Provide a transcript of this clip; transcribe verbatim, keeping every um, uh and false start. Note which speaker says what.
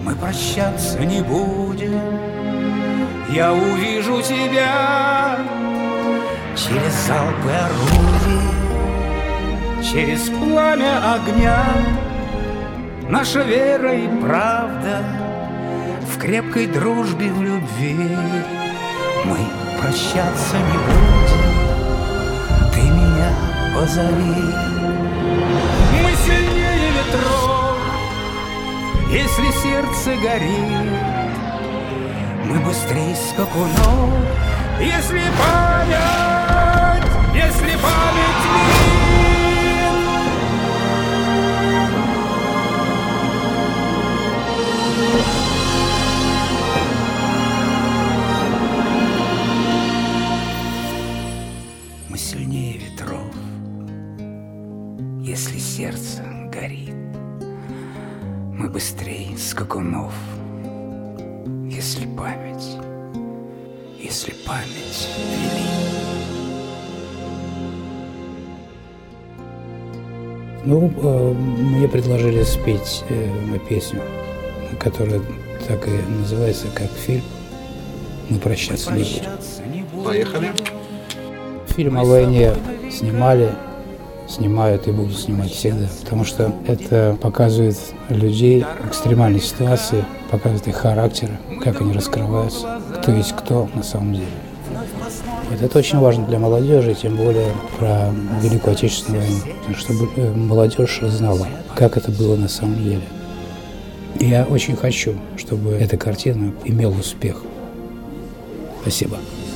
Speaker 1: мы прощаться не будем. Я увижу тебя через залпы орудий, через пламя огня. Наша вера и правда в крепкой дружбе, в любви. Мы прощаться не будем, ты меня позови. Мы сильнее ветров, если сердце горит. Мы быстрее скакунов, если память, если память мир. Мы сильнее ветров, если сердце горит. Мы быстрее скакунов, если память, если память велит.
Speaker 2: Ну, э, мне предложили спеть э, песню, которая так и называется, как фильм «Мы прощаться не будем».
Speaker 3: Поехали.
Speaker 2: Фильм о войне снимали, снимают и будут снимать всегда, потому что это показывает людей в экстремальной ситуации, показывает их характеры, как они раскрываются, кто есть кто на самом деле. Вот это очень важно для молодежи, тем более про Великую Отечественную войну, чтобы молодежь знала, как это было на самом деле. И я очень хочу, чтобы эта картина имела успех. Спасибо.